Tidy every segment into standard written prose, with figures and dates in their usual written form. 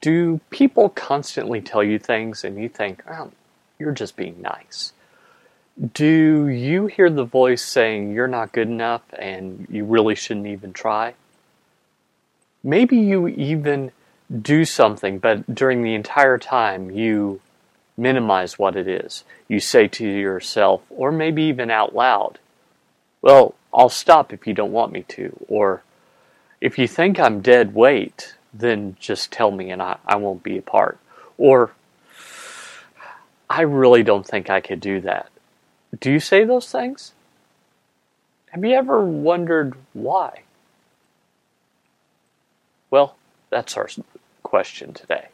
Do people constantly tell you things and you think, oh, you're just being nice? Do you hear the voice saying you're not good enough and you really shouldn't even try? Maybe you even do something, but during the entire time you minimize what it is. You say to yourself, or maybe even out loud, well, I'll stop if you don't want me to. Or, if you think I'm dead weight, then just tell me and I won't be a part. Or, I really don't think I could do that. Do you say those things? Have you ever wondered why? Well, that's our question today.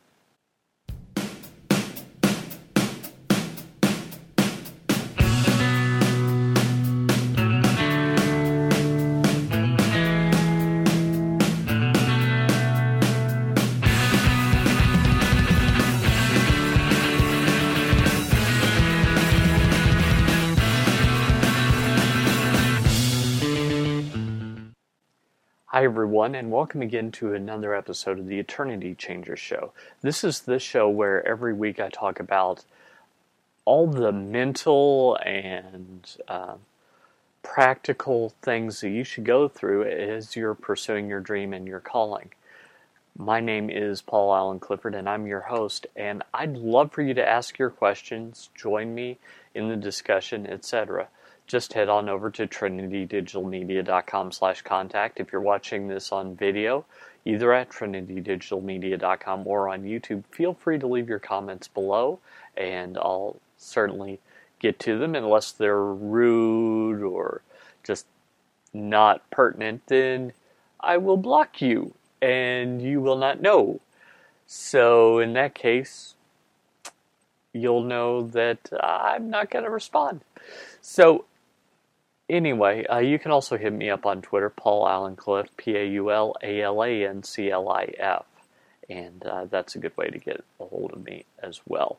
Hi everyone, and welcome again to another episode of the Eternity Changer Show. This is the show where every week I talk about all the mental and practical things that you should go through as you're pursuing your dream and your calling. My name is Paul Allen Clifford, and I'm your host, and I'd love for you to ask your questions, join me in the discussion, etc. Just head on over to trinitydigitalmedia.com/contact. If you're watching this on video, either at trinitydigitalmedia.com or on YouTube, feel free to leave your comments below, and I'll certainly get to them. Unless they're rude or just not pertinent, then I will block you, and you will not know. So in that case, you'll know that I'm not going to respond. So anyway, you can also hit me up on Twitter, Paul Allen Cliff, PaulAlanclif, and that's a good way to get a hold of me as well.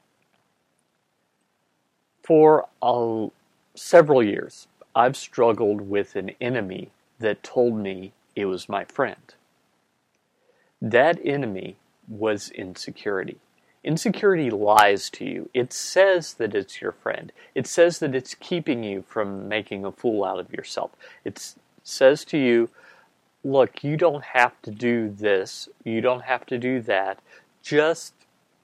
For several years, I've struggled with an enemy that told me it was my friend. That enemy was insecurity. Insecurity lies to you. It says that it's your friend. It says that it's keeping you from making a fool out of yourself. It says to you, look, you don't have to do this. You don't have to do that. Just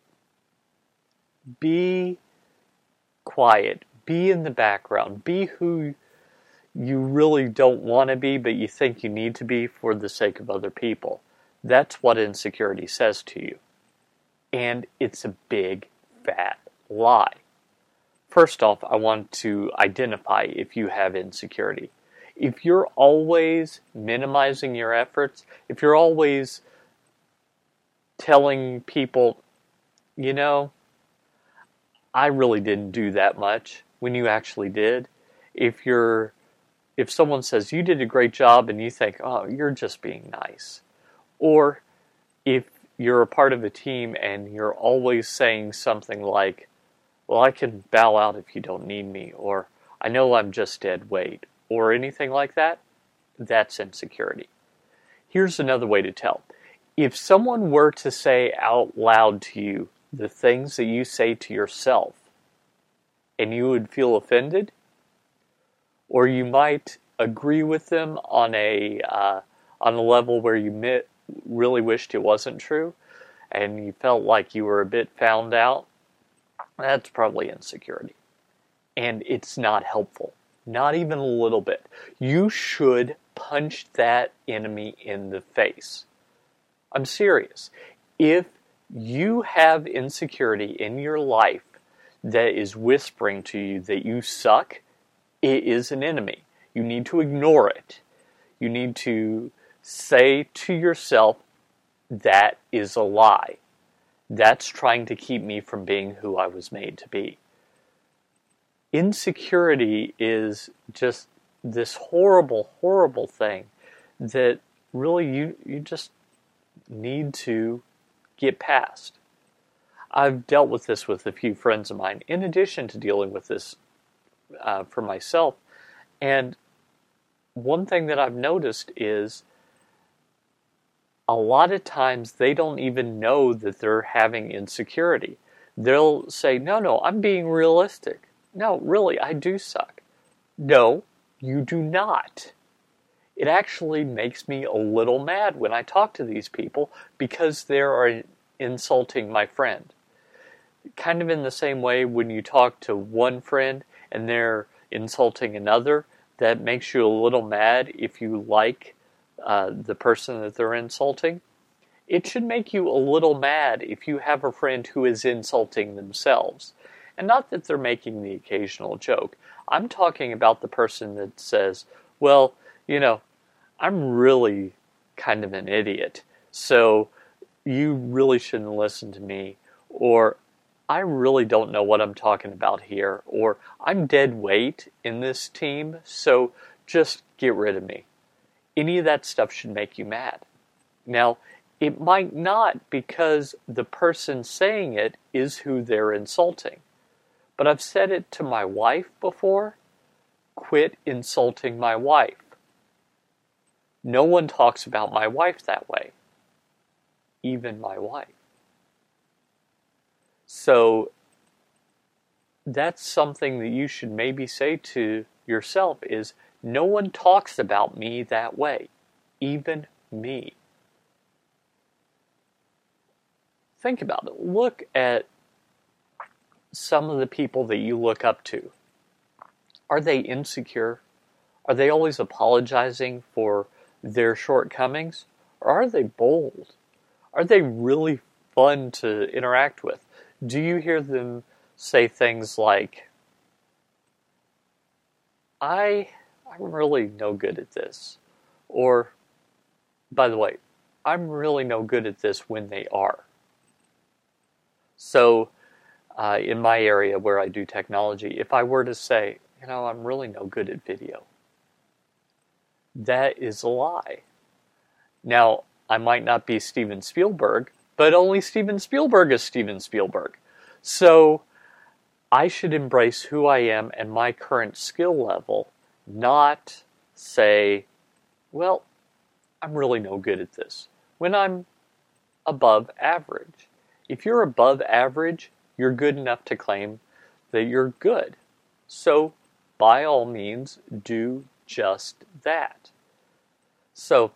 be quiet. Be in the background. Be who you really don't want to be, but you think you need to be for the sake of other people. That's what insecurity says to you. And it's a big, fat lie. First off, I want to identify if you have insecurity. If you're always minimizing your efforts, if you're always telling people, you know, I really didn't do that much when you actually did. If someone says you did a great job and you think, oh, you're just being nice. Or if you're a part of a team and you're always saying something like, well, I can bow out if you don't need me, or I know I'm just dead weight, or anything like that, that's insecurity. Here's another way to tell. If someone were to say out loud to you the things that you say to yourself, and you would feel offended, or you might agree with them on a level where you really wished it wasn't true, and you felt like you were a bit found out, that's probably insecurity. And it's not helpful. Not even a little bit. You should punch that enemy in the face. I'm serious. If you have insecurity in your life that is whispering to you that you suck, it is an enemy. You need to ignore it. You need to say to yourself, that is a lie. That's trying to keep me from being who I was made to be. Insecurity is just this horrible, horrible thing that really you just need to get past. I've dealt with this with a few friends of mine, in addition to dealing with this for myself. And one thing that I've noticed is a lot of times they don't even know that they're having insecurity. They'll say, no, I'm being realistic. No, really, I do suck. No, you do not. It actually makes me a little mad when I talk to these people because they're insulting my friend. Kind of in the same way when you talk to one friend and they're insulting another, that makes you a little mad if you like the person that they're insulting. It should make you a little mad if you have a friend who is insulting themselves. And not that they're making the occasional joke. I'm talking about the person that says, well, I'm really kind of an idiot, so you really shouldn't listen to me, or I really don't know what I'm talking about here, or I'm dead weight in this team, so just get rid of me. Any of that stuff should make you mad. Now, it might not, because the person saying it is who they're insulting. But I've said it to my wife before. Quit insulting my wife. No one talks about my wife that way. Even my wife. So that's something that you should maybe say to yourself is, no one talks about me that way. Even me. Think about it. Look at some of the people that you look up to. Are they insecure? Are they always apologizing for their shortcomings? Or are they bold? Are they really fun to interact with? Do you hear them say things like, I'm really no good at this. Or, by the way, I'm really no good at this when they are. So, in my area where I do technology, if I were to say, I'm really no good at video, that is a lie. Now, I might not be Steven Spielberg, but only Steven Spielberg is Steven Spielberg. So, I should embrace who I am and my current skill level, not say, well, I'm really no good at this, when I'm above average. If you're above average, you're good enough to claim that you're good. So, by all means, do just that. So,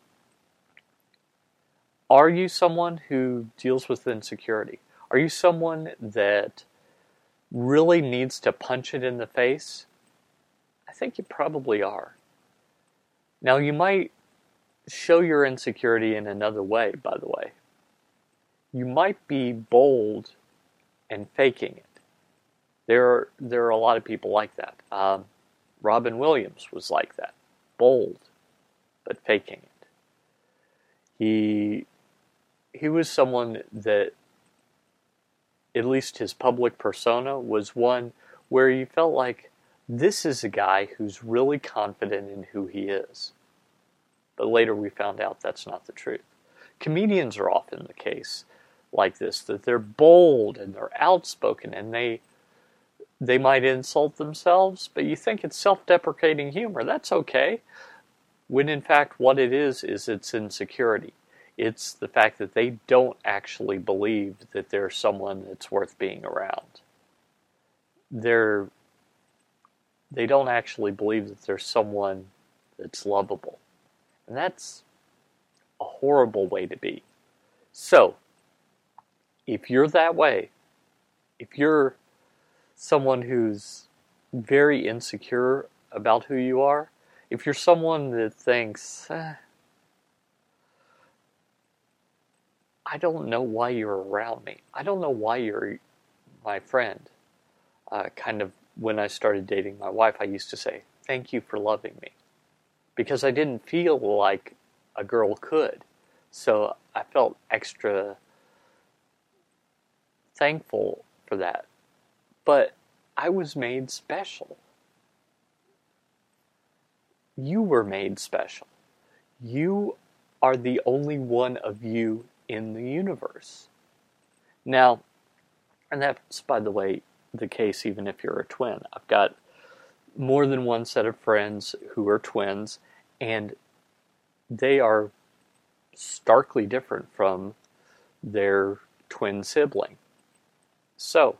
are you someone who deals with insecurity? Are you someone that really needs to punch it in the face? I think you probably are. Now, you might show your insecurity in another way, by the way. You might be bold and faking it. There are a lot of people like that. Robin Williams was like that. Bold, but faking it. He was someone that, at least his public persona, was one where you felt like, this is a guy who's really confident in who he is. But later we found out that's not the truth. Comedians are often the case like this, that they're bold and they're outspoken and they might insult themselves, but you think it's self-deprecating humor. That's okay. When in fact what it is it's insecurity. It's the fact that they don't actually believe that they're someone that's worth being around. They don't actually believe that they're someone that's lovable. And that's a horrible way to be. So, if you're that way, if you're someone who's very insecure about who you are, if you're someone that thinks, I don't know why you're around me. I don't know why you're my friend. Kind of when I started dating my wife, I used to say, thank you for loving me. Because I didn't feel like a girl could. So I felt extra thankful for that. But I was made special. You were made special. You are the only one of you in the universe. Now, and that's, by the way, the case even if you're a twin. I've got more than one set of friends who are twins, and they are starkly different from their twin sibling. So,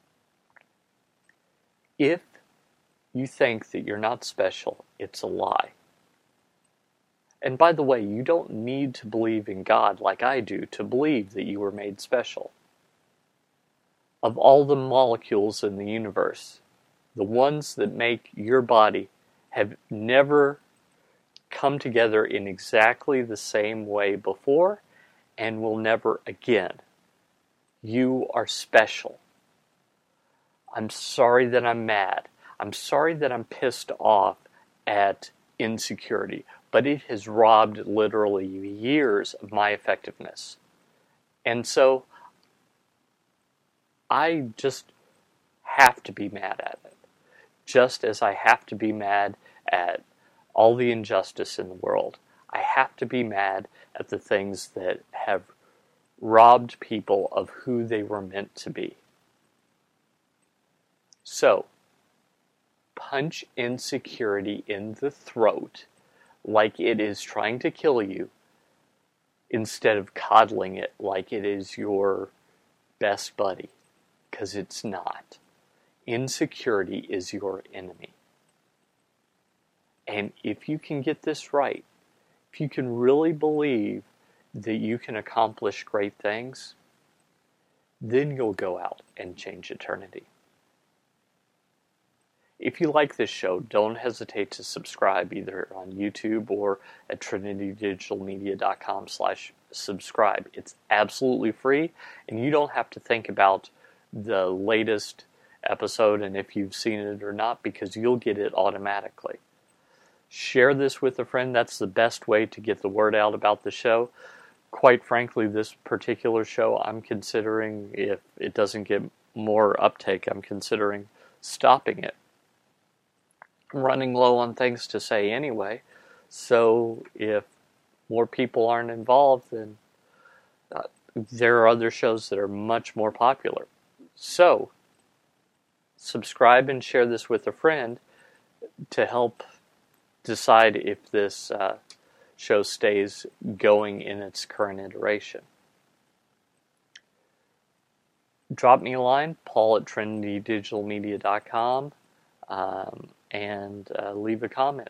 if you think that you're not special, it's a lie. And by the way, you don't need to believe in God like I do to believe that you were made special. Of all the molecules in the universe, the ones that make your body have never come together in exactly the same way before and will never again. You are special. I'm sorry that I'm mad. I'm sorry that I'm pissed off at insecurity, but it has robbed literally years of my effectiveness. And so I just have to be mad at it. Just as I have to be mad at all the injustice in the world. I have to be mad at the things that have robbed people of who they were meant to be. So, punch insecurity in the throat like it is trying to kill you instead of coddling it like it is your best buddy, because it's not. Insecurity is your enemy. And if you can get this right, if you can really believe that you can accomplish great things, then you'll go out and change eternity. If you like this show, don't hesitate to subscribe either on YouTube or at trinitydigitalmedia.com/subscribe. It's absolutely free, and you don't have to think about the latest episode and if you've seen it or not, because you'll get it automatically. Share this with a friend. That's the best way to get the word out about the show. Quite frankly, this particular show, I'm considering, if it doesn't get more uptake, I'm considering stopping it. I'm running low on things to say anyway, so if more people aren't involved, then there are other shows that are much more popular. So, subscribe and share this with a friend to help decide if this show stays going in its current iteration. Drop me a line, paul@trinitydigitalmedia.com, and leave a comment.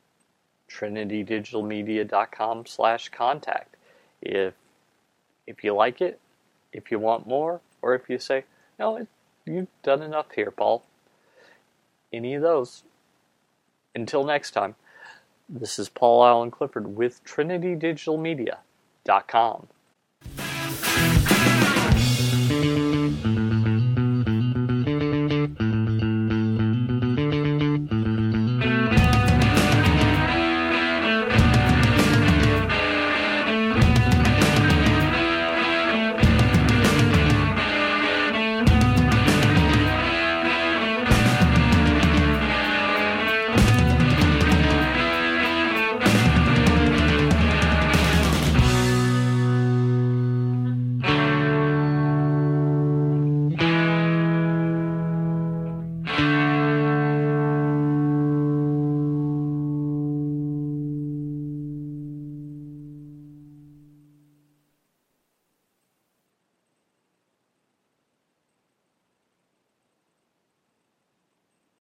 trinitydigitalmedia.com/contact. If you like it, if you want more, or if you say, no, you've done enough here, Paul. Any of those. Until next time, this is Paul Allen Clifford with trinitydigitalmedia.com.